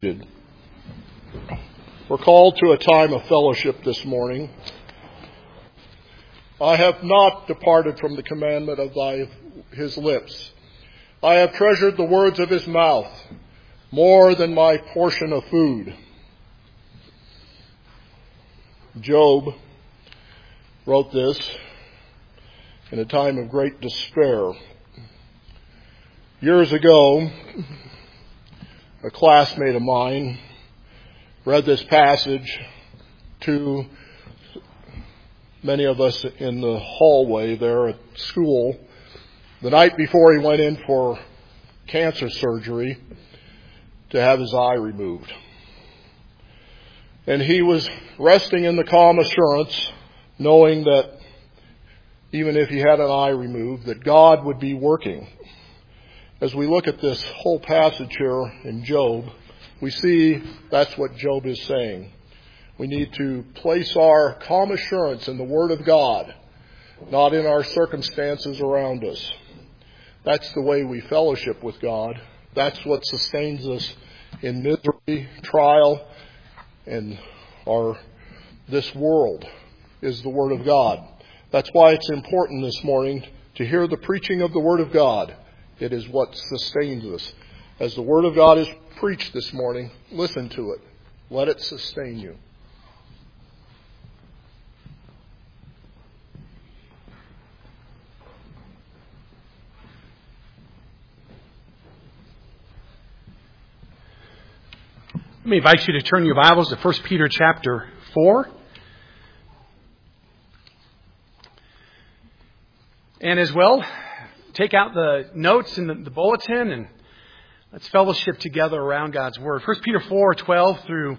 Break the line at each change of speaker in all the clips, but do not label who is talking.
We're called to a time of fellowship this morning. I have not departed from the commandment of his lips. I have treasured the words of his mouth more than my portion of food. Job wrote this in a time of great despair. Years ago, a classmate of mine read this passage to many of us in the hallway there at school the night before he went in for cancer surgery to have his eye removed. And he was resting in the calm assurance, knowing that even if he had an eye removed, that God would be working. As we look at this whole passage here in Job, we see that's what Job is saying. We need to place our calm assurance in the Word of God, not in our circumstances around us. That's the way we fellowship with God. That's what sustains us in misery, trial, and this world is the Word of God. That's why it's important this morning to hear the preaching of the Word of God. It is what sustains us. As the Word of God is preached this morning, listen to it. Let it sustain you.
Let me invite you to turn your Bibles to 1 Peter chapter 4. And as well, take out the notes in the bulletin and let's fellowship together around God's Word. 1 Peter 4:12 through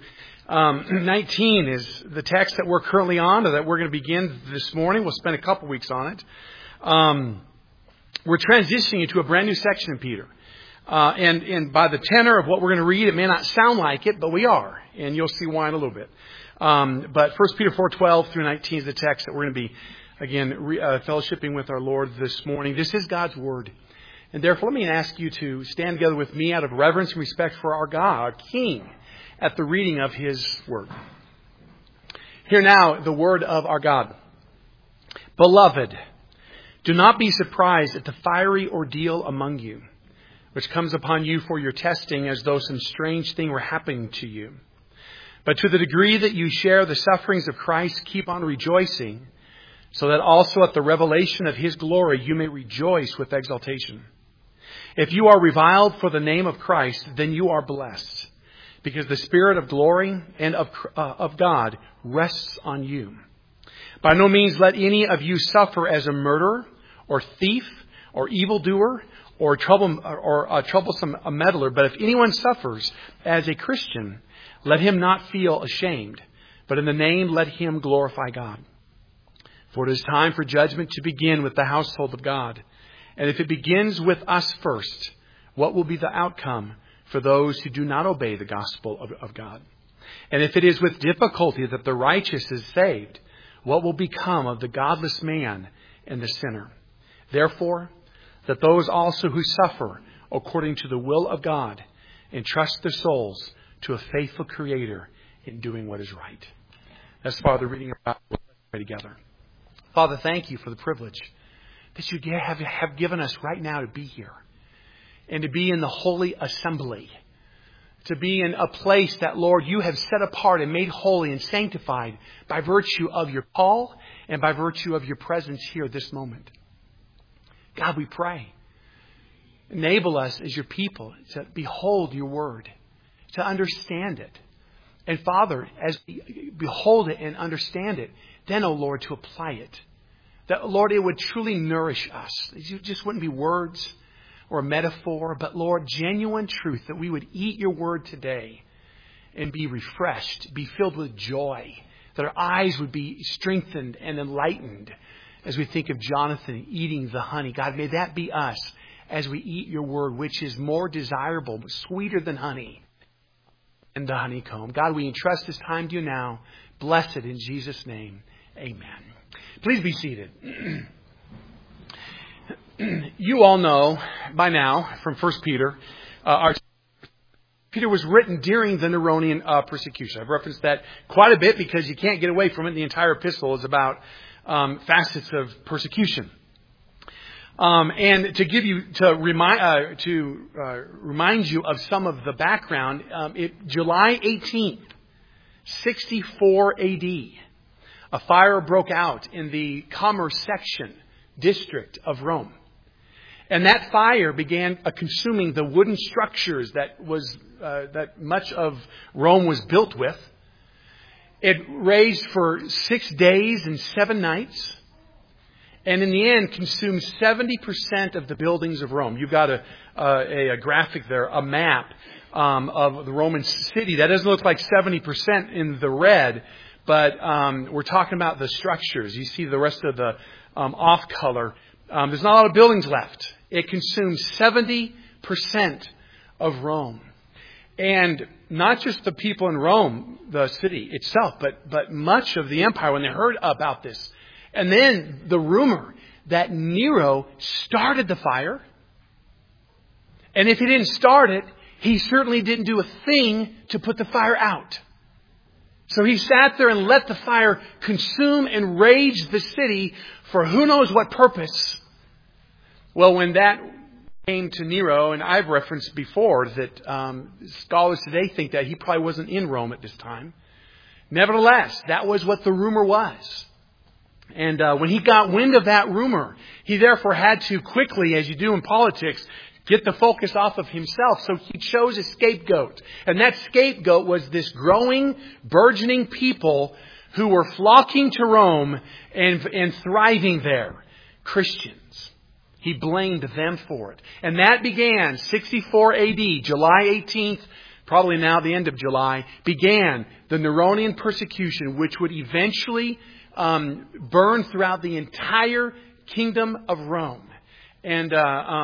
19 is the text that we're currently on, or that we're going to begin this morning. We'll spend a couple weeks on it. We're transitioning into a brand new section in Peter. And by the tenor of what we're going to read, it may not sound like it, but we are. And you'll see why in a little bit. But 1 Peter 4:12 through 19 is the text that we're going to be, again, fellowshipping with our Lord this morning. This is God's Word. And therefore, let me ask you to stand together with me out of reverence and respect for our God, our King, at the reading of His Word. Hear now the Word of our God. Beloved, do not be surprised at the fiery ordeal among you, which comes upon you for your testing as though some strange thing were happening to you. But to the degree that you share the sufferings of Christ, keep on rejoicing, so that also at the revelation of His glory you may rejoice with exultation. If you are reviled for the name of Christ, then you are blessed, because the Spirit of glory and of God rests on you. By no means let any of you suffer as a murderer, or thief, or evildoer, or a troublesome meddler. But if anyone suffers as a Christian, let him not feel ashamed, but in the name let him glorify God. For it is time for judgment to begin with the household of God. And if it begins with us first, what will be the outcome for those who do not obey the gospel of God? And if it is with difficulty that the righteous is saved, what will become of the godless man and the sinner? Therefore, that those also who suffer according to the will of God entrust their souls to a faithful Creator in doing what is right. That's Father reading of God's Word. Let's pray together. Father, thank you for the privilege that you have given us right now to be here and to be in the holy assembly, to be in a place that, Lord, you have set apart and made holy and sanctified by virtue of your call and by virtue of your presence here this moment. God, we pray, enable us as your people to behold your word, to understand it. And Father, as we behold it and understand it, then, oh Lord, to apply it. That, Lord, it would truly nourish us. It just wouldn't be words or a metaphor, but, Lord, genuine truth, that we would eat your word today and be refreshed, be filled with joy, that our eyes would be strengthened and enlightened as we think of Jonathan eating the honey. God, may that be us as we eat your word, which is more desirable, sweeter than honey and the honeycomb. God, we entrust this time to you now. Bless it in Jesus' name. Amen. Please be seated. You all know by now from 1 Peter, our Peter was written during the Neronian persecution. I've referenced that quite a bit because you can't get away from it. The entire epistle is about facets of persecution. And to remind you of some of the background, July 18th, 64 A.D., a fire broke out in the commerce section district of Rome. And that fire began consuming the wooden structures that much of Rome was built with. It raged for 6 days and 7 nights. And in the end, consumed 70% of the buildings of Rome. You've got a graphic there, a map of the Roman city. That doesn't look like 70% in the red, but we're talking about the structures. You see the rest of the off color. There's not a lot of buildings left. It consumed 70% of Rome. And not just the people in Rome, the city itself, but much of the empire when they heard about this. And then the rumor that Nero started the fire. And if he didn't start it, he certainly didn't do a thing to put the fire out. So he sat there and let the fire consume and rage the city for who knows what purpose. Well, when that came to Nero, and I've referenced before that scholars today think that he probably wasn't in Rome at this time. Nevertheless, that was what the rumor was. And when he got wind of that rumor, he therefore had to quickly, as you do in politics, get the focus off of himself. So he chose a scapegoat. And that scapegoat was this growing, burgeoning people who were flocking to Rome and thriving there. Christians. He blamed them for it. And that began 64 A.D., July 18th, probably now the end of July, began the Neronian persecution, which would eventually burn throughout the entire kingdom of Rome. And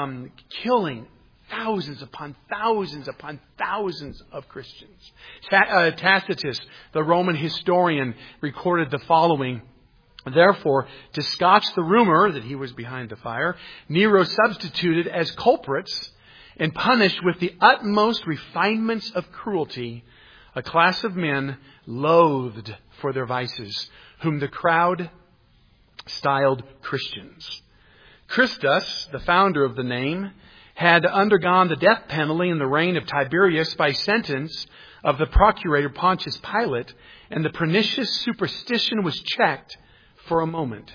killing thousands upon thousands upon thousands of Christians. Tacitus, the Roman historian, recorded the following. Therefore, to scotch the rumor that he was behind the fire, Nero substituted as culprits and punished with the utmost refinements of cruelty a class of men loathed for their vices, whom the crowd styled Christians. Christus, the founder of the name, had undergone the death penalty in the reign of Tiberius by sentence of the procurator Pontius Pilate, and the pernicious superstition was checked for a moment,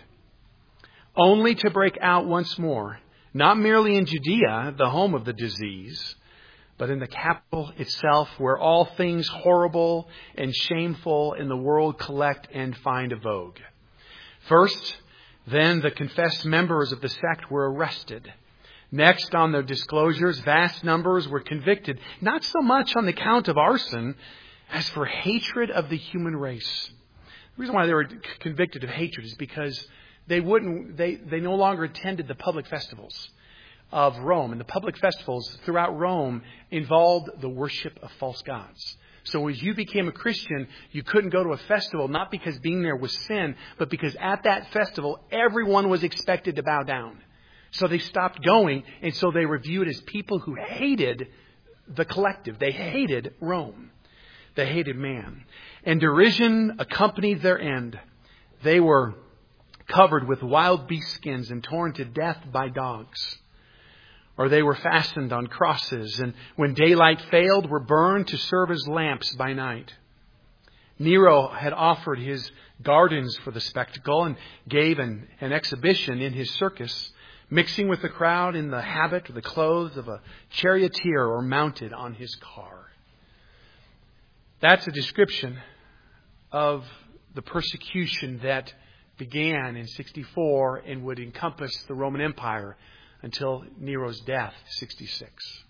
only to break out once more, not merely in Judea, the home of the disease, but in the capital itself, where all things horrible and shameful in the world collect and find a vogue. First, then the confessed members of the sect were arrested. Next, on their disclosures, vast numbers were convicted, not so much on the count of arson as for hatred of the human race. The reason why they were convicted of hatred is because they no longer attended the public festivals of Rome. And the public festivals throughout Rome involved the worship of false gods. So as you became a Christian, you couldn't go to a festival, not because being there was sin, but because at that festival, everyone was expected to bow down. So they stopped going, and so they were viewed as people who hated the collective. They hated Rome. They hated man. And derision accompanied their end. They were covered with wild beast skins and torn to death by dogs. Or they were fastened on crosses, and when daylight failed, were burned to serve as lamps by night. Nero had offered his gardens for the spectacle and gave an exhibition in his circus, mixing with the crowd in the habit or the clothes of a charioteer or mounted on his car. That's a description of the persecution that began in 64 and would encompass the Roman Empire until Nero's death, 66.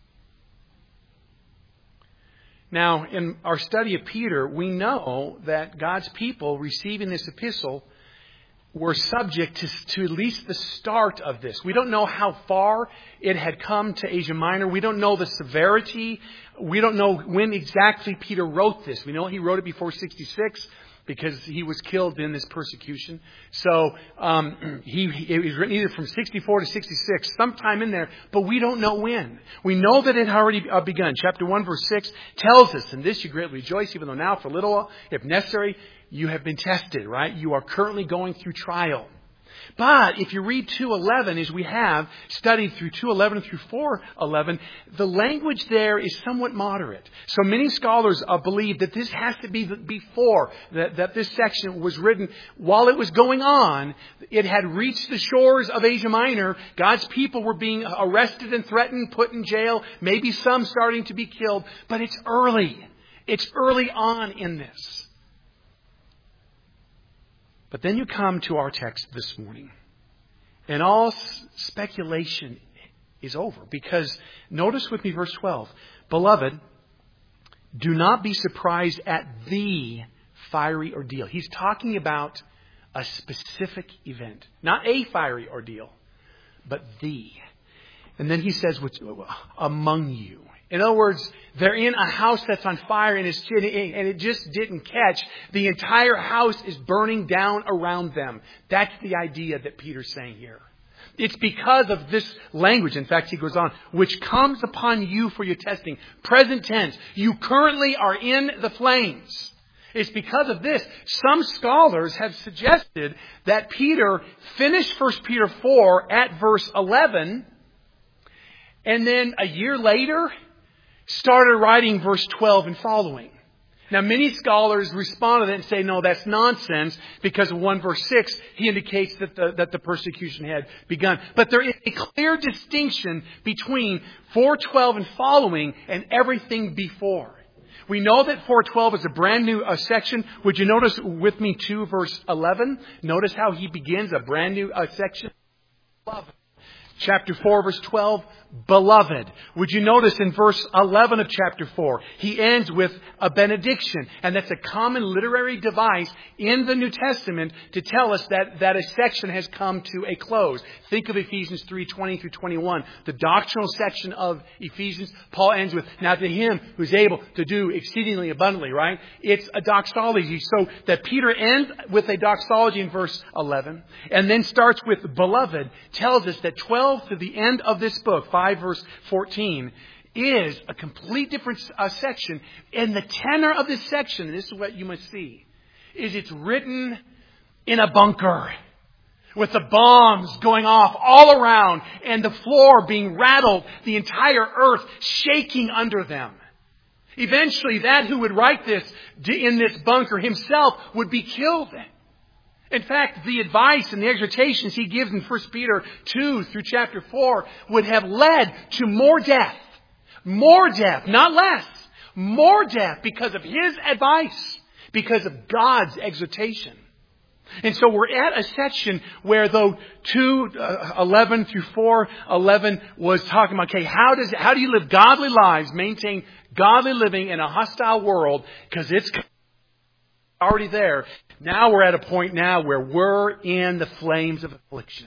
Now, in our study of Peter, we know that God's people receiving this epistle were subject to at least the start of this. We don't know how far it had come to Asia Minor. We don't know the severity. We don't know when exactly Peter wrote this. We know he wrote it before 66. because he was killed in this persecution. So it was written either from 64 to 66, sometime in there, but we don't know when. We know that it had already begun. Chapter 1, verse 6 tells us, "In this you greatly rejoice, even though now for a little while, if necessary, you have been tested," right? You are currently going through trial. But if you read 2:11, as we have studied through 2:11 through 4:11, the language there is somewhat moderate. So many scholars believe that this has to be before, that this section was written while it was going on. It had reached the shores of Asia Minor. God's people were being arrested and threatened, put in jail, maybe some starting to be killed. But it's early. It's early on in this. But then you come to our text this morning, and all speculation is over. Because notice with me verse 12. "Beloved, do not be surprised at the fiery ordeal." He's talking about a specific event. Not a fiery ordeal, but the. And then he says, "among you." In other words, they're in a house that's on fire and it just didn't catch. The entire house is burning down around them. That's the idea that Peter's saying here. It's because of this language. In fact, he goes on, "which comes upon you for your testing." Present tense. You currently are in the flames. It's because of this. Some scholars have suggested that Peter finished 1 Peter 4 at verse 11, and then a year later started writing verse 12 and following. Now, many scholars respond to that and say, no, that's nonsense, because in 1 verse 6, he indicates that the persecution had begun. But there is a clear distinction between 4:12 and following and everything before. We know that 4:12 is a brand new section. Would you notice with me 2 verse 11? Notice how he begins a brand new section. Chapter 4, verse 12, "beloved." Would you notice in verse 11 of chapter 4, he ends with a benediction. And that's a common literary device in the New Testament to tell us that a section has come to a close. Think of Ephesians 3:20 through 21. The doctrinal section of Ephesians, Paul ends with, "now to him who's able to do exceedingly abundantly," right? It's a doxology. So that Peter ends with a doxology in verse 11 and then starts with "beloved" tells us that 12 to the end of this book, 5 verse 14, is a complete different section. And the tenor of this section, and this is what you must see, is it's written in a bunker with the bombs going off all around and the floor being rattled, the entire earth shaking under them. Eventually, that who would write this in this bunker himself would be killed. In fact, the advice and the exhortations he gives in 1 Peter 2 through chapter 4 would have led to more death. More death, not less. More death because of his advice, because of God's exhortation. And so we're at a section where though 2:11 through 4:11 was talking about, okay, how do you live godly lives, maintain godly living in a hostile world, because it's already there. Now we're at a point now where we're in the flames of affliction.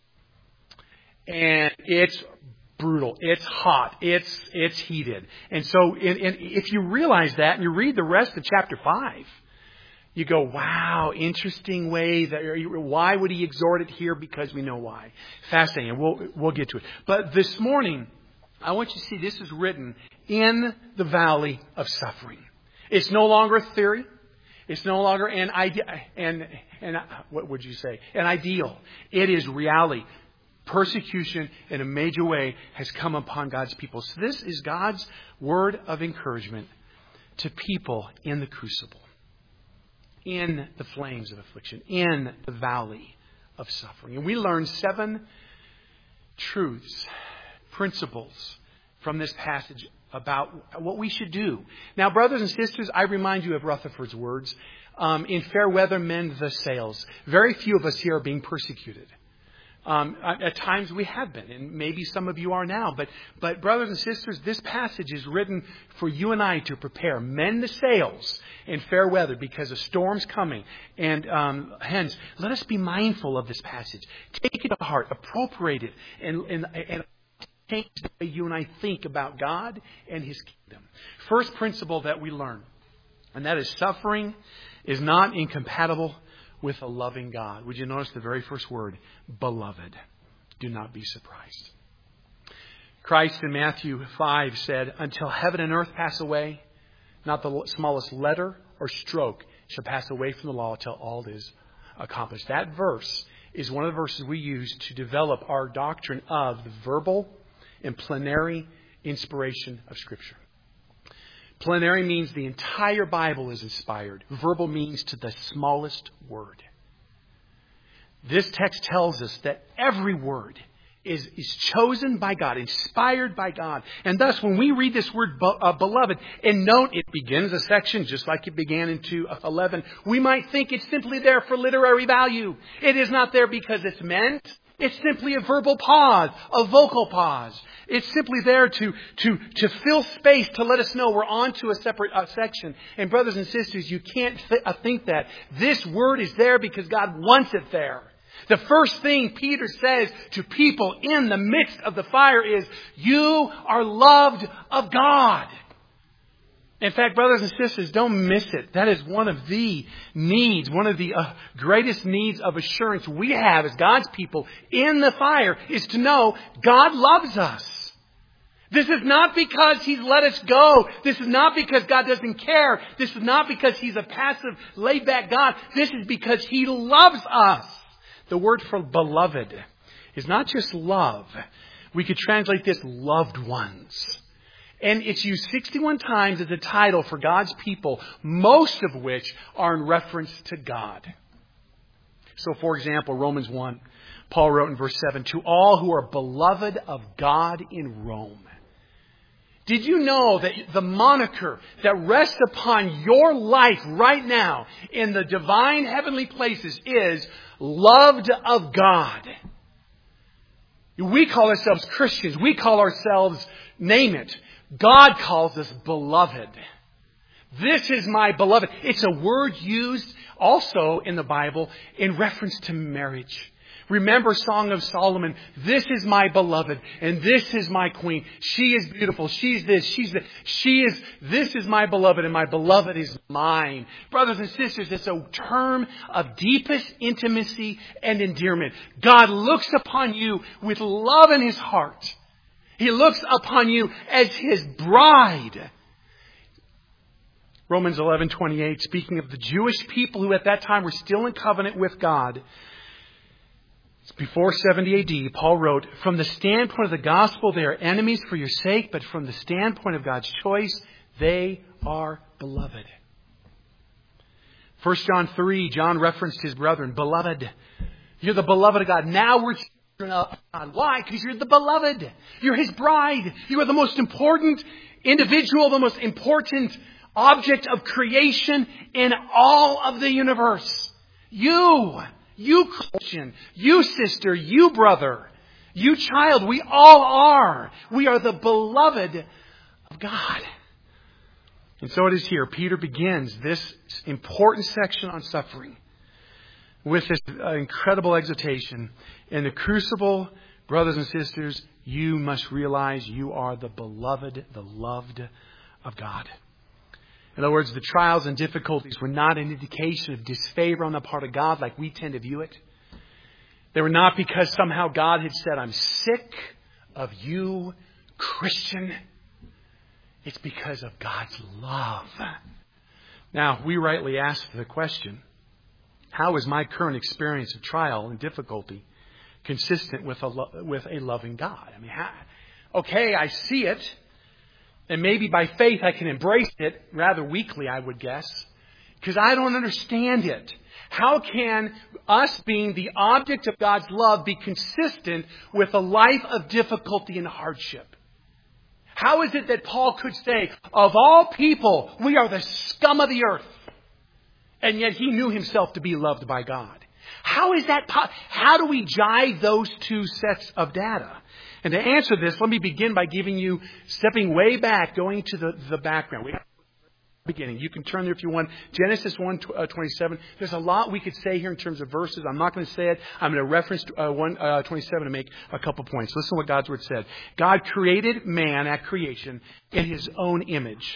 And it's brutal. It's hot. It's heated. And so if you realize that and you read the rest of chapter 5, you go, wow, interesting way. Why would he exhort it here? Because we know why. Fascinating. And we'll get to it. But this morning, I want you to see this is written in the valley of suffering. It's no longer a theory. It's no longer an idea, and what would you say? An ideal. It is reality. Persecution in a major way has come upon God's people. So this is God's word of encouragement to people in the crucible, in the flames of affliction, in the valley of suffering. And we learn 7 truths, principles from this passage about what we should do. Now, brothers and sisters, I remind you of Rutherford's words. In fair weather, mend the sails. Very few of us here are being persecuted. At times we have been, and maybe some of you are now. But brothers and sisters, this passage is written for you and I to prepare. Mend the sails in fair weather because a storm's coming. And hence, let us be mindful of this passage. Take it to heart, appropriate it, and change the way you and I think about God and His kingdom. First principle that we learn, and that is suffering is not incompatible with a loving God. Would you notice the very first word, beloved? Do not be surprised. Christ in Matthew 5 said, until heaven and earth pass away, not the smallest letter or stroke shall pass away from the law until all is accomplished. That verse is one of the verses we use to develop our doctrine of the verbal and plenary inspiration of Scripture. Plenary means the entire Bible is inspired. Verbal means to the smallest word. This text tells us that every word is chosen by God, inspired by God. And thus, when we read this word beloved, and note it begins a section just like it began in 2:11, we might think it's simply there for literary value. It is not there because it's meant. It's simply a verbal pause, a vocal pause. It's simply there to fill space, to let us know we're on to a separate section. And brothers and sisters, you can't think that. This word is there because God wants it there. The first thing Peter says to people in the midst of the fire is, you are loved of God. In fact, brothers and sisters, don't miss it. That is one of the needs, one of the greatest needs of assurance we have as God's people in the fire is to know God loves us. This is not because He's let us go. This is not because God doesn't care. This is not because He's a passive, laid-back God. This is because He loves us. The word for beloved is not just love. We could translate this loved ones. And it's used 61 times as a title for God's people, most of which are in reference to God. So, for example, Romans 1, Paul wrote in verse 7, to all who are beloved of God in Rome. Did you know that the moniker that rests upon your life right now in the divine heavenly places is loved of God? We call ourselves Christians. We call ourselves, name it. God calls us beloved. This is my beloved. It's a word used also in the Bible in reference to marriage. Remember Song of Solomon. This is my beloved and this is my queen. She is beautiful. She's this. She's that. This is my beloved and my beloved is mine. Brothers and sisters, it's a term of deepest intimacy and endearment. God looks upon you with love in His heart. He looks upon you as His bride. Romans 11:28, speaking of the Jewish people who at that time were still in covenant with God. Before 70 AD, Paul wrote, from the standpoint of the gospel, they are enemies for your sake, but from the standpoint of God's choice, they are beloved. 1 John 3, John referenced his brethren, beloved. You're the beloved of God. Now we're children of God. Why? Because you're the beloved. You're His bride. You are the most important individual, the most important object of creation in all of the universe. You Christian, you sister, you brother, you child, we all are. We are the beloved of God. And so it is here. Peter begins this important section on suffering with this incredible exhortation. In the crucible, brothers and sisters, you must realize you are the beloved, the loved of God. In other words, the trials and difficulties were not an indication of disfavor on the part of God like we tend to view it. They were not because somehow God had said, I'm sick of you, Christian. It's because of God's love. Now, we rightly ask the question, how is my current experience of trial and difficulty consistent with a loving God? I mean, okay, I see it. And maybe by faith I can embrace it rather weakly, I would guess, because I don't understand it. How can us being the object of God's love be consistent with a life of difficulty and hardship? How is it that Paul could say, of all people, we are the scum of the earth, and yet he knew himself to be loved by God? How is that? How do we jive those two sets of data? And to answer this, let me begin by stepping way back, going to the background. We have the beginning. You can turn there if you want. Genesis 1:27. There's a lot we could say here in terms of verses. I'm not going to say it. I'm going to reference 1:27 to make a couple points. Listen to what God's Word said. God created man at creation in His own image.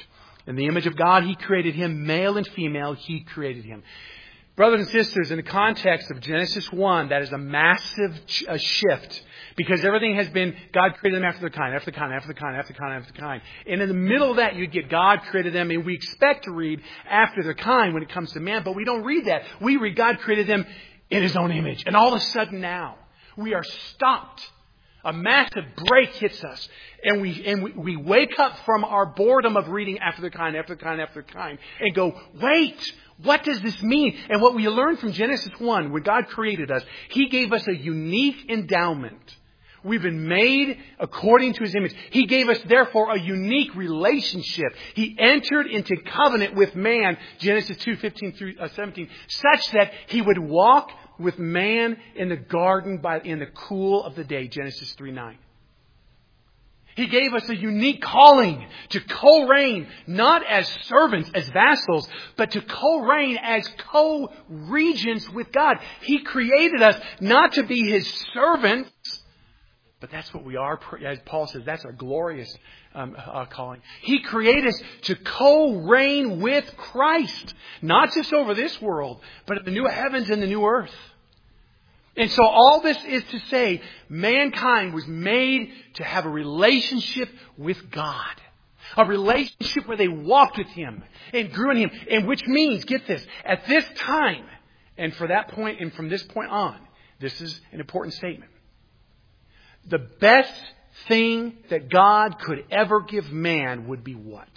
In the image of God, He created him. Male and female, He created him. Brothers and sisters, in the context of Genesis 1, that is a massive shift. Because everything has been, God created them after their kind, after the kind, after the kind, after the kind, after the kind. And in the middle of that, you get God created them, and we expect to read after their kind when it comes to man, but we don't read that. We read God created them in His own image. And all of a sudden now, we are stopped. A massive break hits us. And we wake up from our boredom of reading after the kind, after the kind, after the kind, and go, wait, what does this mean? And what we learned from Genesis 1, when God created us, He gave us a unique endowment. We've been made according to His image. He gave us, therefore, a unique relationship. He entered into covenant with man, Genesis 2:15 through 17, such that He would walk with man in the garden in the cool of the day, Genesis 3:9. He gave us a unique calling to co-reign, not as servants, as vassals, but to co-reign as co-regents with God. He created us not to be His servants, but that's what we are. As Paul says, that's our glorious calling. He created us to co-reign with Christ. Not just over this world, but in the new heavens and the new earth. And so all this is to say, mankind was made to have a relationship with God. A relationship where they walked with Him and grew in Him. And which means, get this, at this time, and for that point, and from this point on, this is an important statement. The best thing that God could ever give man would be what?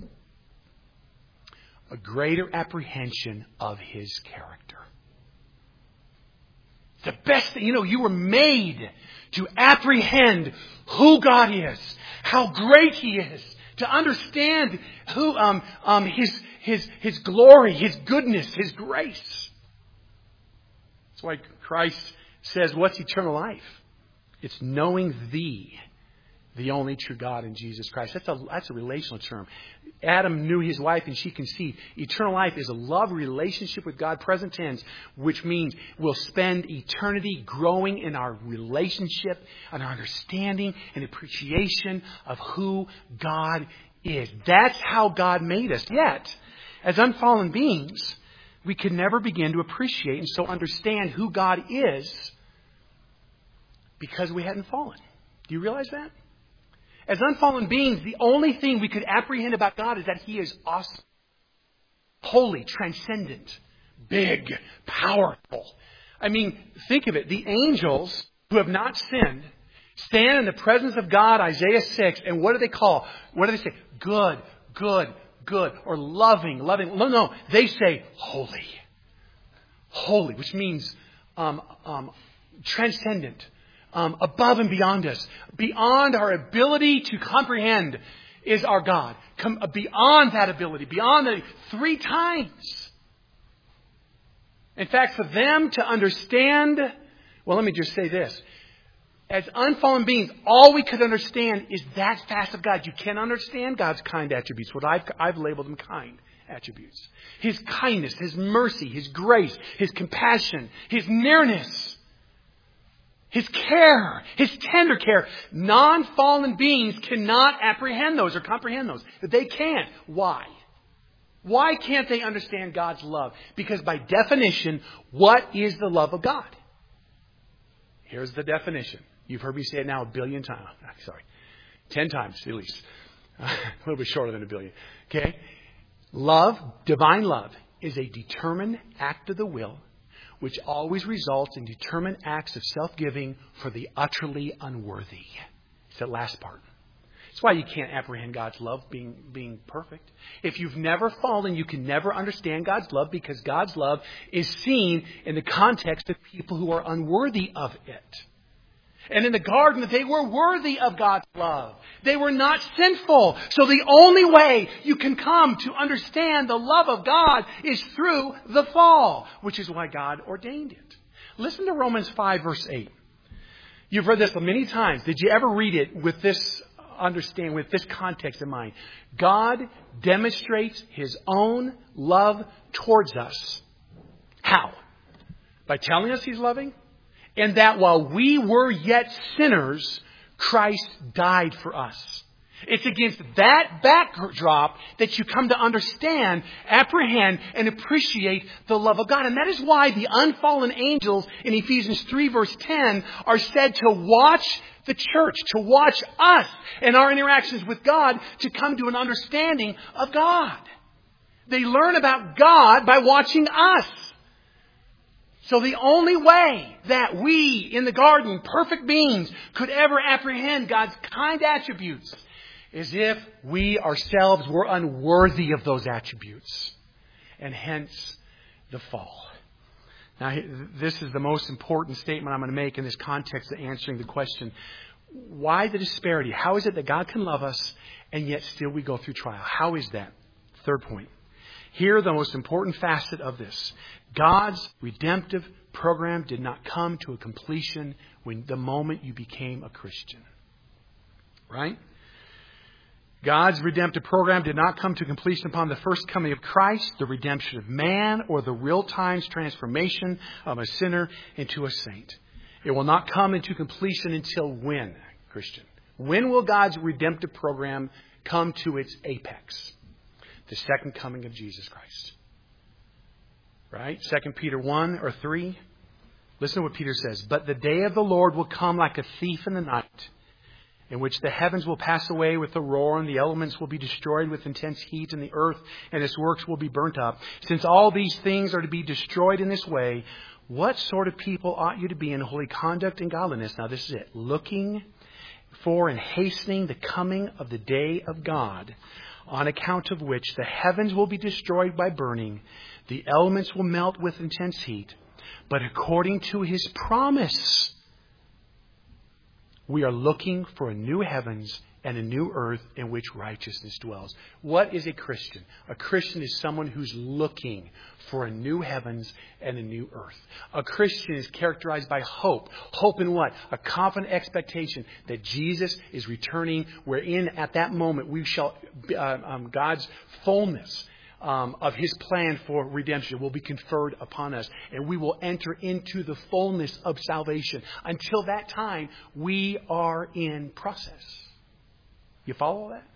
A greater apprehension of His character. The best thing, you were made to apprehend who God is, how great He is, to understand who His glory, His goodness, His grace. That's why Christ says, what's eternal life? It's knowing Thee, the only true God in Jesus Christ. That's a relational term. Adam knew his wife and she conceived. Eternal life is a love relationship with God, present tense, which means we'll spend eternity growing in our relationship and our understanding and appreciation of who God is. That's how God made us. Yet, as unfallen beings, we could never begin to appreciate and so understand who God is because we hadn't fallen. Do you realize that? As unfallen beings, the only thing we could apprehend about God is that He is awesome, holy, transcendent, big, powerful. I mean, think of it. The angels who have not sinned stand in the presence of God, Isaiah 6, and what do they call? What do they say? Good, good, good. Or loving, loving. No. They say holy. Holy, which means transcendent. Above and beyond us, beyond our ability to comprehend is our God. Beyond that ability, beyond the 3 times. In fact, for them to understand, well, let me just say this. As unfallen beings, all we could understand is that facet of God. You can understand God's kind attributes. What I've labeled them kind attributes. His kindness, His mercy, His grace, His compassion, His nearness. His care, His tender care. Non-fallen beings cannot apprehend those or comprehend those. They can't. Why? Why can't they understand God's love? Because by definition, what is the love of God? Here's the definition. You've heard me say it now 1 billion times. 10 times at least. A little bit shorter than 1 billion. Okay? Love, divine love, is a determined act of the will which always results in determined acts of self-giving for the utterly unworthy. It's that last part. That's why you can't apprehend God's love being perfect. If you've never fallen, you can never understand God's love because God's love is seen in the context of people who are unworthy of it. And in the garden, they were worthy of God's love. They were not sinful. So the only way you can come to understand the love of God is through the fall, which is why God ordained it. Listen to Romans 5, verse 8. You've read this many times. Did you ever read it with this understanding, with this context in mind? God demonstrates His own love towards us. How? By telling us He's loving? And that while we were yet sinners, Christ died for us. It's against that backdrop that you come to understand, apprehend, and appreciate the love of God. And that is why the unfallen angels in Ephesians 3 verse 10 are said to watch the church, to watch us and our interactions with God to come to an understanding of God. They learn about God by watching us. So the only way that we in the garden, perfect beings, could ever apprehend God's kind attributes is if we ourselves were unworthy of those attributes. And hence the fall. Now, this is the most important statement I'm going to make in this context of answering the question, why the disparity? How is it that God can love us and yet still we go through trial? How is that? Third point. Here, the most important facet of this. God's redemptive program did not come to a completion when the moment you became a Christian. Right? God's redemptive program did not come to completion upon the first coming of Christ, the redemption of man, or the real-time transformation of a sinner into a saint. It will not come into completion until when, Christian? When will God's redemptive program come to its apex? The second coming of Jesus Christ. Right? 2 Peter 1 or 3. Listen to what Peter says. But the day of the Lord will come like a thief in the night, in which the heavens will pass away with a roar, and the elements will be destroyed with intense heat, and the earth and its works will be burnt up. Since all these things are to be destroyed in this way, what sort of people ought you to be in holy conduct and godliness? Now this is it. Looking for and hastening the coming of the day of God, on account of which the heavens will be destroyed by burning, the elements will melt with intense heat. But according to His promise, we are looking for a new heavens and a new earth in which righteousness dwells. What is a Christian? A Christian is someone who's looking for a new heavens and a new earth. A Christian is characterized by hope. Hope in what? A confident expectation that Jesus is returning, wherein at that moment we shall, God's fullness of His plan for redemption will be conferred upon us, and we will enter into the fullness of salvation. Until that time, we are in process. You follow that?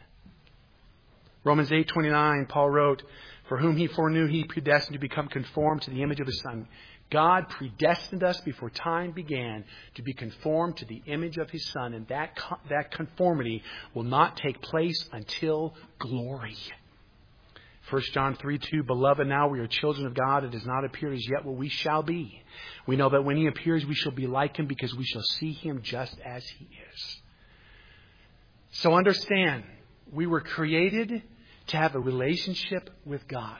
Romans 8:29, Paul wrote, "For whom He foreknew, He predestined to become conformed to the image of His Son." God predestined us before time began to be conformed to the image of His Son, and that conformity will not take place until glory. 1 John 3:2, "Beloved, now we are children of God. It has not appeared as yet what we shall be. We know that when He appears, we shall be like Him, because we shall see Him just as He is." So understand, we were created to have a relationship with God.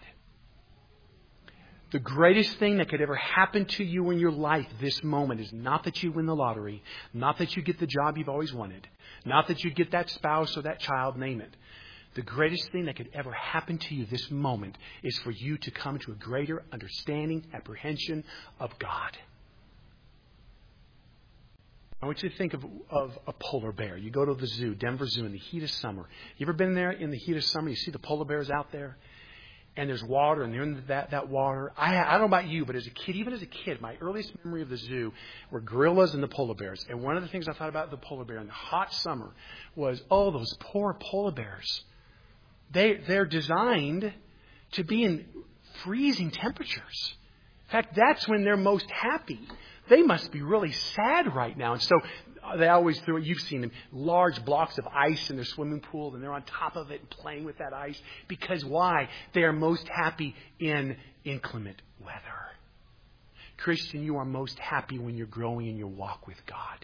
The greatest thing that could ever happen to you in your life this moment is not that you win the lottery, not that you get the job you've always wanted, not that you get that spouse or that child, name it. The greatest thing that could ever happen to you this moment is for you to come to a greater understanding, apprehension of God. I want you to think of a polar bear. You go to the zoo, Denver Zoo, in the heat of summer. You ever been there in the heat of summer? You see the polar bears out there, and there's water, and they're in that water. I don't know about you, but as a kid, even as a kid, my earliest memory of the zoo were gorillas and the polar bears. And one of the things I thought about the polar bear in the hot summer was, oh, those poor polar bears. They're designed to be in freezing temperatures. In fact, that's when they're most happy. They must be really sad right now. And so they always throw, you've seen them, large blocks of ice in their swimming pool, and they're on top of it and playing with that ice. Because why? They are most happy in inclement weather. Christian, you are most happy when you're growing in your walk with God.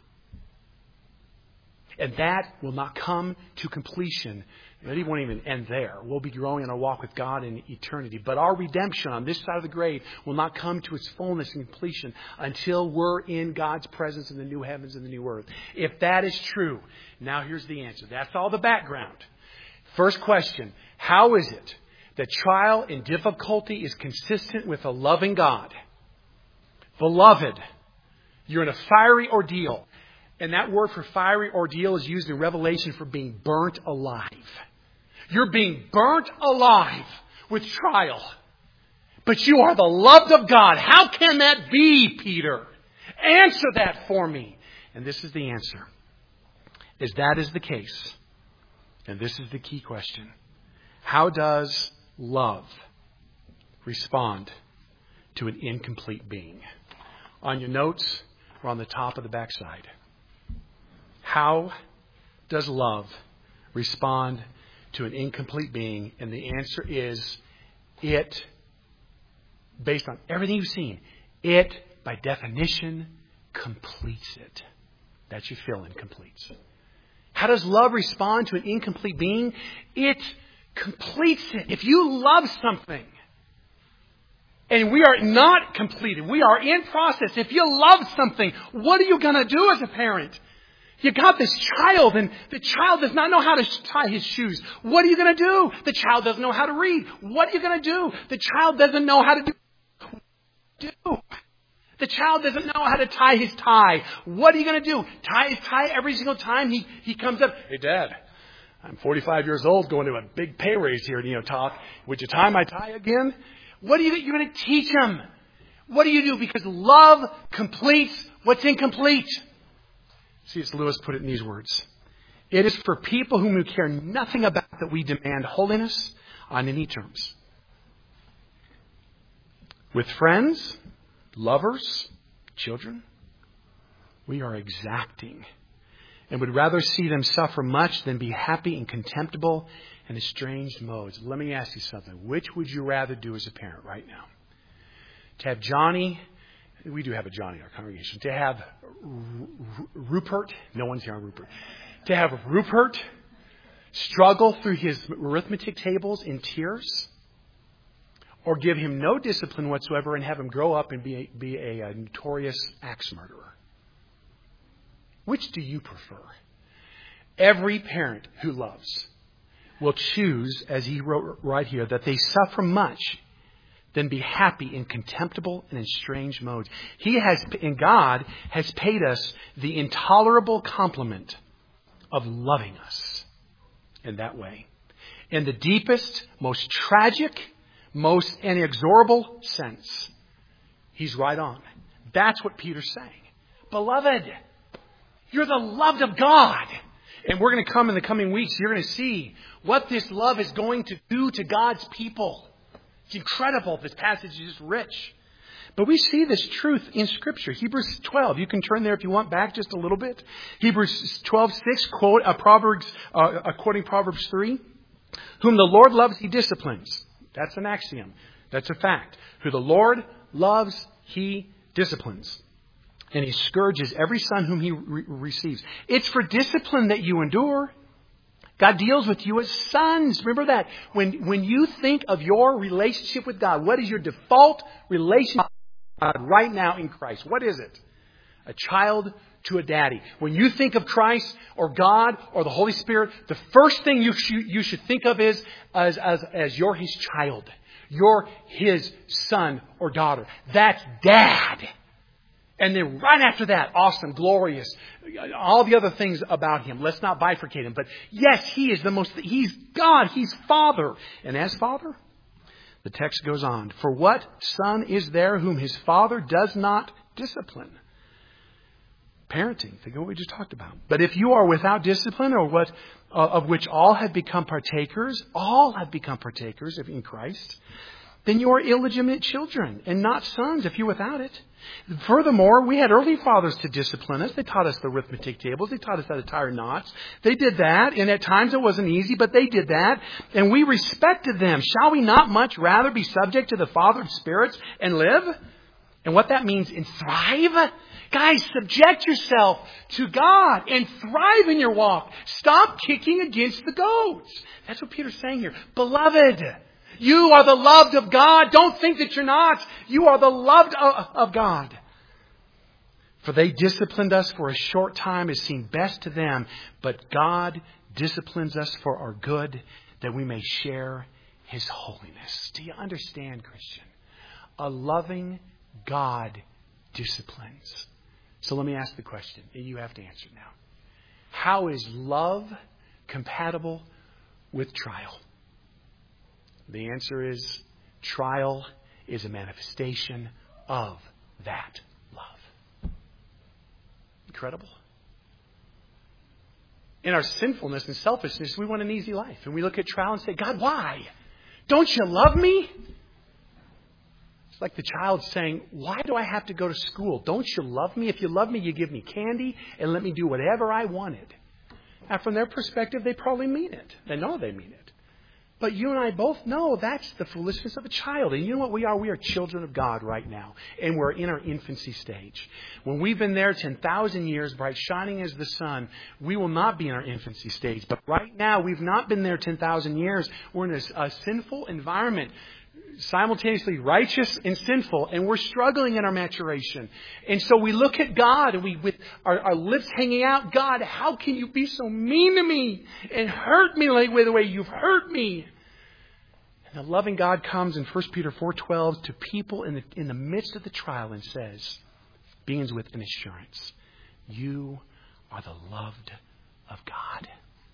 And that will not come to completion. It won't even end there. We'll be growing in our walk with God in eternity. But our redemption on this side of the grave will not come to its fullness and completion until we're in God's presence in the new heavens and the new earth. If that is true, now here's the answer. That's all the background. First question, how is it that trial and difficulty is consistent with a loving God? Beloved, you're in a fiery ordeal. And that word for fiery ordeal is used in Revelation for being burnt alive. You're being burnt alive with trial. But you are the loved of God. How can that be, Peter? Answer that for me. And this is the answer. As that is the case, And this is the key question. How does love respond to an incomplete being? On your notes or on the top of the backside. How does love respond to an incomplete being? And the answer is it, based on everything you've seen, it, by definition, completes it. That's your fill-in, completes. How does love respond to an incomplete being? It completes it. If you love something and we are not completed, we are in process. If you love something, what are you going to do as a parent? You got this child and the child does not know how to tie his shoes. What are you going to do? The child doesn't know how to read. What are you going to do? The child doesn't know how to do. The child doesn't know how to tie his tie. What are you going to do? Tie his tie every single time he comes up. Hey, Dad, I'm 45 years old going to a big pay raise here at Talk. Would you tie my tie again? What are you're going to teach him? What do you do? Because love completes what's incomplete. C.S. Lewis put it in these words. It is for people whom we care nothing about that we demand holiness on any terms. With friends, lovers, children, we are exacting and would rather see them suffer much than be happy in contemptible and estranged modes. Let me ask you something. Which would you rather do as a parent right now? To have Johnny, we do have a Johnny in our congregation, to have Rupert, no one's here on Rupert, to have Rupert struggle through his arithmetic tables in tears, or give him no discipline whatsoever and have him grow up and be a notorious axe murderer? Which do you prefer? Every parent who loves will choose, as he wrote right here, that they suffer much than be happy in contemptible and estranged modes. God has paid us the intolerable compliment of loving us in that way. In the deepest, most tragic, most inexorable sense. He's right on. That's what Peter's saying. Beloved, you're the loved of God. And we're going to come in the coming weeks. You're going to see what this love is going to do to God's people. It's incredible. This passage is just rich. But we see this truth in Scripture. Hebrews 12. You can turn there if you want back just a little bit. Hebrews 12:6, quoting Proverbs 3. Whom the Lord loves, He disciplines. That's an axiom. That's a fact. Who the Lord loves, He disciplines. And He scourges every son whom He receives. It's for discipline that you endure. God deals with you as sons. Remember that. When you think of your relationship with God, what is your default relationship with God right now in Christ? What is it? A child to a daddy. When you think of Christ or God or the Holy Spirit, the first thing you should think of is as you're His child. You're His son or daughter. That's Dad. And then right after that, awesome, glorious, all the other things about Him. Let's not bifurcate Him. But yes, He's God. He's Father. And as Father, the text goes on. For what son is there whom his father does not discipline? Parenting. Think of what we just talked about. But if you are without discipline, or of which all have become partakers in Christ, then you are illegitimate children and not sons if you're without it. Furthermore, we had early fathers to discipline us. They taught us the arithmetic tables. They taught us how to tie our knots. They did that, and at times it wasn't easy, but they did that, and we respected them. Shall we not much rather be subject to the Father of spirits and live? And what that means in thrive? Guys, subject yourself to God and thrive in your walk. Stop kicking against the goats. That's what Peter's saying here. Beloved, you are the loved of God. Don't think that you're not. You are the loved of God. For they disciplined us for a short time as seemed best to them. But God disciplines us for our good, that we may share His holiness. Do you understand, Christian? A loving God disciplines. So let me ask the question, and you have to answer now. How is love compatible with trial? The answer is trial is a manifestation of that love. Incredible. in our sinfulness and selfishness, we want an easy life. And we look at trial and say, God, why? Don't you love me? It's like the child saying, why do I have to go to school? Don't you love me? If you love me, you give me candy and let me do whatever I wanted. Now, from their perspective, they probably mean it. They know they mean it. But you and I both know that's the foolishness of a child. And you know what we are? We are children of God right now. And we're in our infancy stage. When we've been there 10,000 years, bright shining as the sun, we will not be in our infancy stage. But right now, we've not been there 10,000 years. We're in a sinful environment, simultaneously righteous and sinful, and we're struggling in our maturation. And so we look at God, and we, with our lips hanging out, God, how can you be so mean to me and hurt me like the way you've hurt me? And the loving God comes in 1 Peter 4:12 to people in the midst of the trial and says, begins with an assurance, you are the loved of God.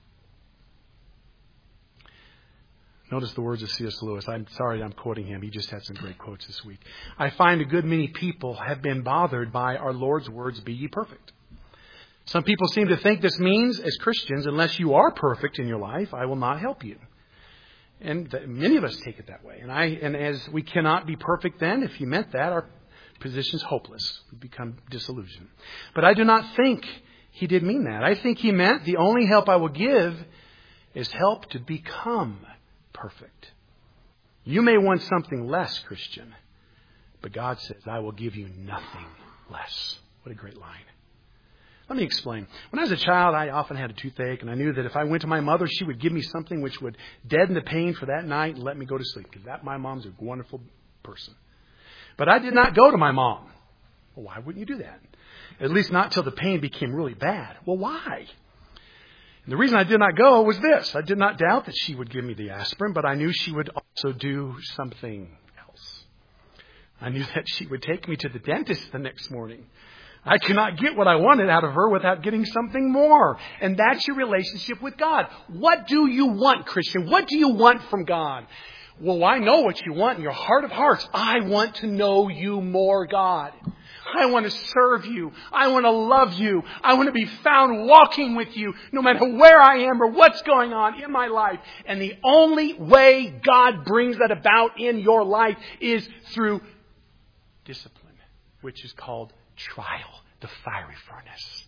Notice the words of C.S. Lewis. I'm sorry I'm quoting him. He just had some great quotes this week. I find a good many people have been bothered by our Lord's words, be ye perfect. Some people seem to think this means, as Christians, unless you are perfect in your life, I will not help you. And many of us take it that way. And as we cannot be perfect then, if he meant that, our position's hopeless. We become disillusioned. But I do not think he did mean that. I think he meant the only help I will give is help to become perfect. You may want something less, Christian, but God says, I will give you nothing less. What a great line. Let me explain. When I was a child, I often had a toothache, and I knew that if I went to my mother, she would give me something which would deaden the pain for that night and let me go to sleep, because my mom's a wonderful person. But I did not go to my mom. Well, why wouldn't you do that? At least not till the pain became really bad. Well, why? And the reason I did not go was this. I did not doubt that she would give me the aspirin, but I knew she would also do something else. I knew that she would take me to the dentist the next morning. I could not get what I wanted out of her without getting something more. And that's your relationship with God. What do you want, Christian? What do you want from God? Well, I know what you want in your heart of hearts. I want to know you more, God. I want to serve you. I want to love you. I want to be found walking with you no matter where I am or what's going on in my life. And the only way God brings that about in your life is through discipline, which is called trial, the fiery furnace.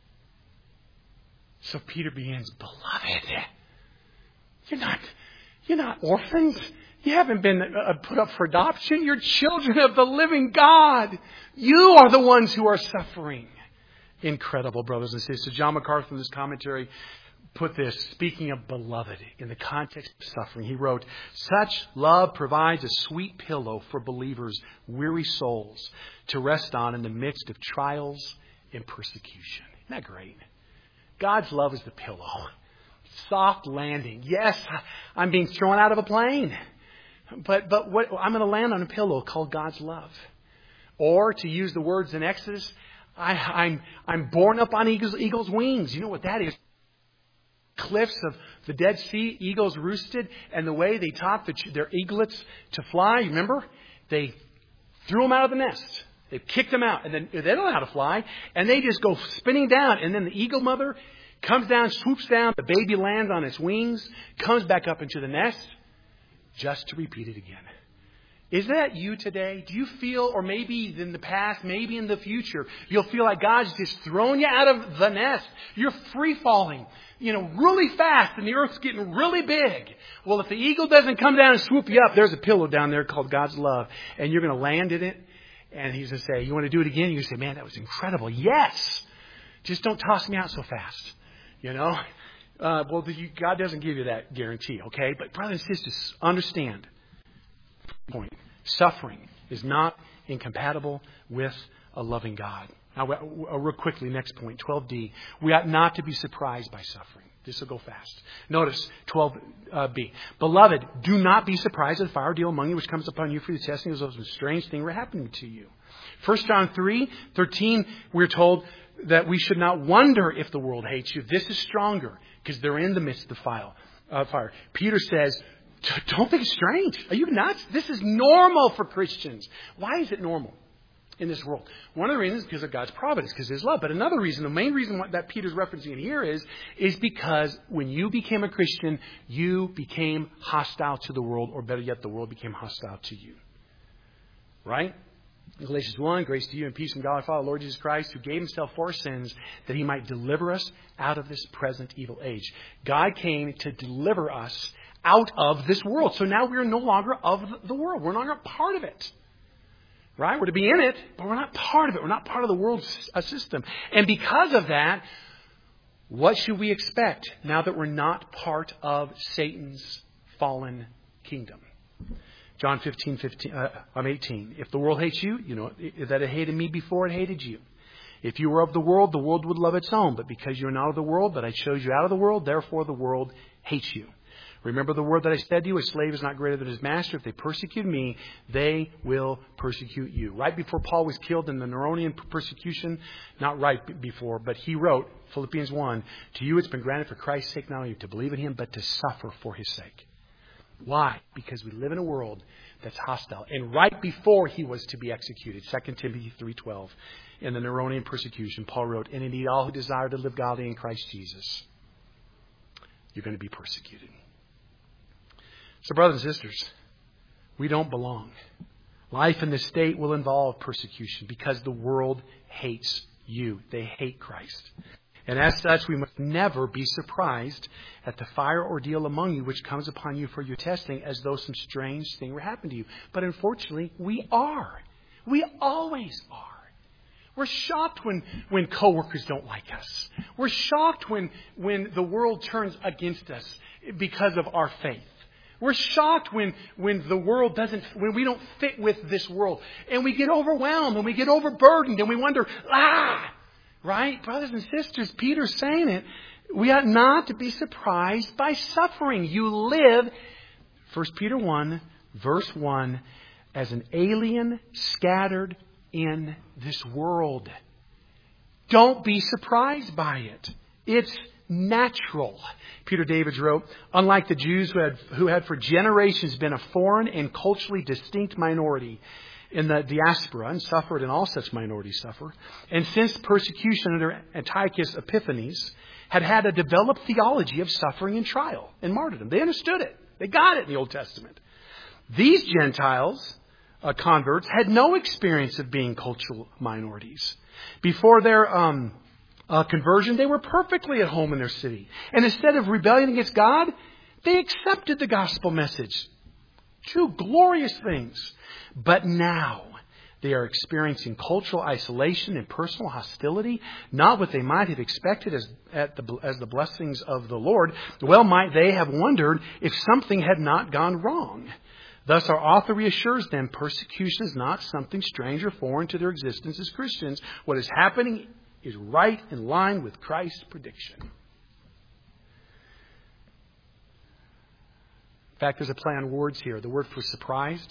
So Peter begins, beloved, you're not orphans. You haven't been put up for adoption. You're children of the living God. You are the ones who are suffering. Incredible, brothers and sisters. John MacArthur in this commentary put this, speaking of beloved in the context of suffering. He wrote, such love provides a sweet pillow for believers' weary souls to rest on in the midst of trials and persecution. Isn't that great? God's love is the pillow. Soft landing. Yes, I'm being thrown out of a plane. But what, I'm going to land on a pillow called God's love. Or to use the words in Exodus, I'm borne up on eagle's wings. You know what that is? Cliffs of the Dead Sea, eagles roosted, and the way they taught their eaglets to fly, remember? They threw them out of the nest. They kicked them out, and then they don't know how to fly, and they just go spinning down, and then the eagle mother comes down, swoops down, the baby lands on its wings, comes back up into the nest, just to repeat it again. Is that you today? Do you feel, or maybe in the past, maybe in the future, you'll feel like God's just thrown you out of the nest. You're free falling, really fast, and the earth's getting really big. Well, if the eagle doesn't come down and swoop you up, there's a pillow down there called God's love, and you're going to land in it, and He's going to say, you want to do it again? You say, man, that was incredible. Yes! Just don't toss me out so fast. God doesn't give you that guarantee, okay? But brothers and sisters, understand. Point. Suffering is not incompatible with a loving God. Now, real quickly, next point, 12D. We ought not to be surprised by suffering. This will go fast. Notice 12B. Beloved, do not be surprised at the fire ordeal among you which comes upon you for the testing as though some strange thing were happening to you. 1 John 3:13, we're told that we should not wonder if the world hates you. This is stronger because they're in the midst of the fire. Peter says, don't think it's strange. Are you nuts? This is normal for Christians. Why is it normal? in this world. One of the reasons is because of God's providence, because of His love. But another reason, the main reason that Peter's referencing it here is because when you became a Christian, you became hostile to the world, or better yet, the world became hostile to you. Right? Galatians 1, grace to you and peace from God our Father, Lord Jesus Christ, who gave Himself for our sins, that He might deliver us out of this present evil age. God came to deliver us out of this world. So now we are no longer of the world. We're no longer part of it. Right? We're to be in it, but we're not part of it. We're not part of the world's system. And because of that, what should we expect now that we're not part of Satan's fallen kingdom? John 18. If the world hates you, you know that it hated me before it hated you. If you were of the world would love its own. But because you are not of the world, but I chose you out of the world, therefore the world hates you. Remember the word that I said to you, a slave is not greater than his master. If they persecute me, they will persecute you. Right before Paul was killed in the Neronian persecution, not right before, but he wrote, Philippians 1, to you it's been granted for Christ's sake not only to believe in Him, but to suffer for His sake. Why? Because we live in a world that's hostile. And right before he was to be executed, 2 Timothy 3:12, in the Neronian persecution, Paul wrote, and indeed all who desire to live godly in Christ Jesus, you're going to be persecuted. So brothers and sisters, we don't belong. Life in this state will involve persecution because the world hates you. They hate Christ. And as such, we must never be surprised at the fire ordeal among you which comes upon you for your testing as though some strange thing were happening to you. But unfortunately, we are. We always are. We're shocked when coworkers don't like us. We're shocked when the world turns against us because of our faith. We're shocked when the world when we don't fit with this world. And we get overwhelmed and we get overburdened and we wonder, right? Brothers and sisters, Peter's saying it. We ought not to be surprised by suffering. You live, 1 Peter 1, verse 1, as an alien scattered in this world. Don't be surprised by it. It's natural. Peter Davids wrote, unlike the Jews who had for generations been a foreign and culturally distinct minority in the diaspora, and suffered, and all such minorities suffer, and since persecution under Antiochus Epiphanes, had a developed theology of suffering and trial and martyrdom. They understood it. They got it in the Old Testament. These Gentiles, converts, had no experience of being cultural minorities. Before their conversion, they were perfectly at home in their city. And instead of rebelling against God, they accepted the gospel message. Two glorious things. But now they are experiencing cultural isolation and personal hostility, not what they might have expected as the blessings of the Lord. Well, might they have wondered if something had not gone wrong. Thus, our author reassures them persecution is not something strange or foreign to their existence as Christians. What is happening is right in line with Christ's prediction. In fact, there's a play on words here. The word for surprised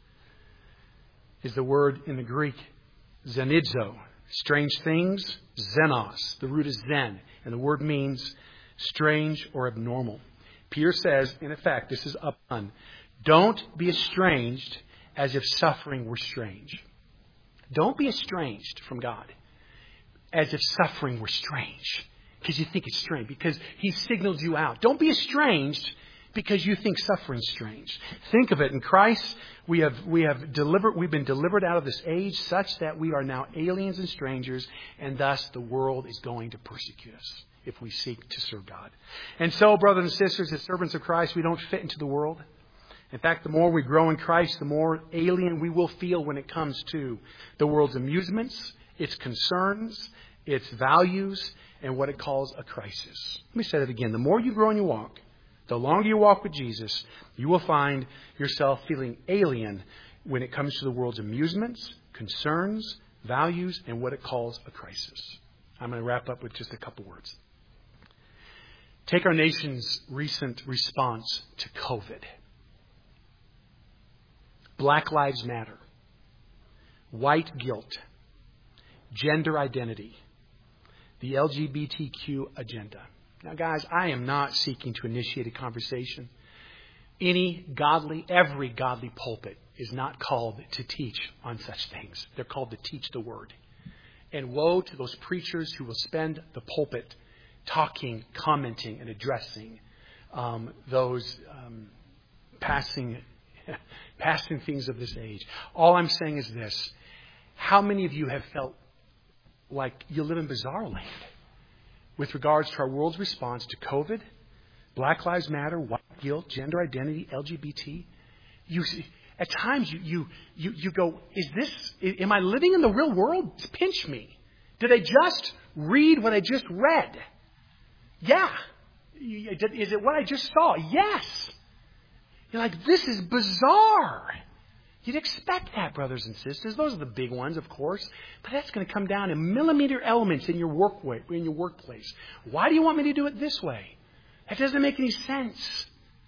is the word in the Greek, zenidzo. Strange things, xenos. The root is zen. And the word means strange or abnormal. Peter says, in effect, this is upon. Don't be estranged as if suffering were strange. Don't be estranged from God as if suffering were strange. Because you think it's strange. Because He signaled you out. Don't be estranged because you think suffering's strange. Think of it. In Christ, we've been delivered out of this age such that we are now aliens and strangers, and thus the world is going to persecute us if we seek to serve God. And so, brothers and sisters, as servants of Christ, we don't fit into the world. In fact, the more we grow in Christ, the more alien we will feel when it comes to the world's amusements, its concerns, its values, and what it calls a crisis. Let me say that again. The more you grow in your walk, the longer you walk with Jesus, you will find yourself feeling alien when it comes to the world's amusements, concerns, values, and what it calls a crisis. I'm going to wrap up with just a couple words. Take our nation's recent response to COVID. Black Lives Matter. White guilt. Gender identity. The LGBTQ agenda. Now, guys, I am not seeking to initiate a conversation every godly pulpit is not called to teach on such things. They're called to teach the Word. And woe to those preachers who will spend the pulpit talking, commenting, and addressing those passing things of this age. All I'm saying is this. How many of you have felt like you live in bizarre land with regards to our world's response to COVID, Black Lives Matter, white guilt, gender identity, LGBT? At times you go, am I living in the real world? Pinch me. Did I just read what I just read? Yeah. Is it what I just saw? Yes. You're like, this is bizarre. You'd expect that, brothers and sisters. Those are the big ones, of course. But that's going to come down in millimeter elements in your workplace. Why do you want me to do it this way? That doesn't make any sense.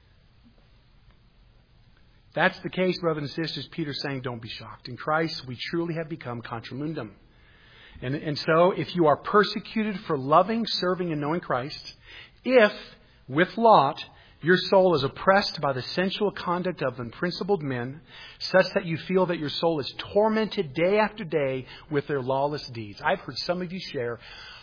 That's the case, brothers and sisters. Peter's saying, don't be shocked. In Christ, we truly have become contra mundum. And so, if you are persecuted for loving, serving, and knowing Christ, if, with Lot, your soul is oppressed by the sensual conduct of unprincipled men, such that you feel that your soul is tormented day after day with their lawless deeds. I've heard some of you share,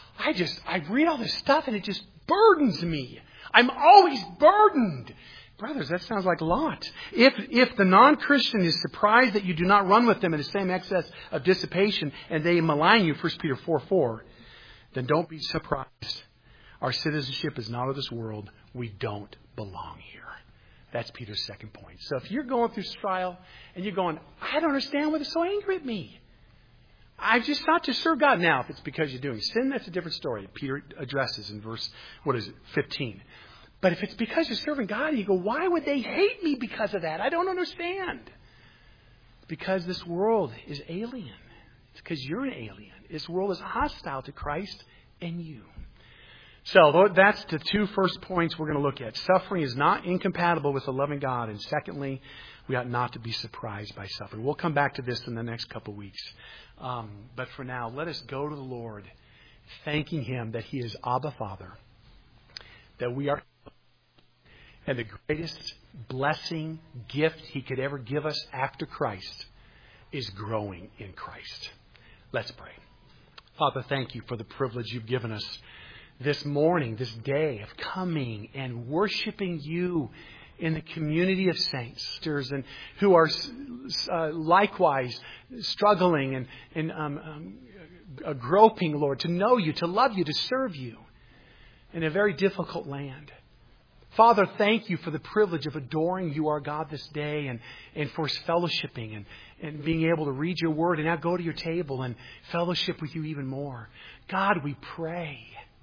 I read all this stuff and it just burdens me. I'm always burdened. Brothers, that sounds like Lot. If the non-Christian is surprised that you do not run with them in the same excess of dissipation and they malign you, 1 Peter 4:4, then don't be surprised. Our citizenship is not of this world. We don't belong here. That's Peter's second point. So if you're going through trial and you're going, I don't understand why they're so angry at me. I just thought to serve God. Now, if it's because you're doing sin, that's a different story. Peter addresses in verse, 15. But if it's because you're serving God and you go, why would they hate me because of that? I don't understand. Because this world is alien. It's because you're an alien. This world is hostile to Christ and you. So that's the two first points we're going to look at. Suffering is not incompatible with a loving God. And secondly, we ought not to be surprised by suffering. We'll come back to this in the next couple of weeks. But for now, let us go to the Lord, thanking Him that He is Abba Father, that we are, and the greatest blessing, gift He could ever give us after Christ is growing in Christ. Let's pray. Father, thank You for the privilege You've given us this morning, this day of coming and worshiping You in the community of saints and who are likewise struggling and groping, Lord, to know You, to love You, to serve You in a very difficult land. Father, thank You for the privilege of adoring You, our God, this day and for fellowshipping and being able to read Your Word and now go to Your table and fellowship with You even more. God, we pray.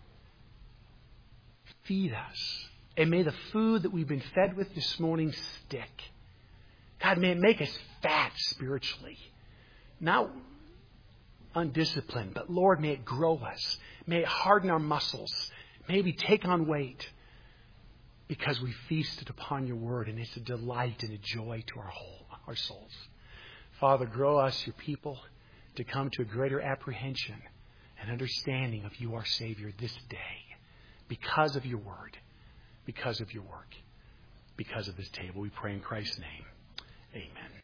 Feed us. And may the food that we've been fed with this morning stick. God, may it make us fat spiritually. Not undisciplined, but Lord, may it grow us. May it harden our muscles. May we take on weight because we feasted upon Your Word, and it's a delight and a joy to our souls. Father, grow us, Your people, to come to a greater apprehension and understanding of You, our Savior, this day. Because of Your Word, because of Your work, because of this table. We pray in Christ's name. Amen.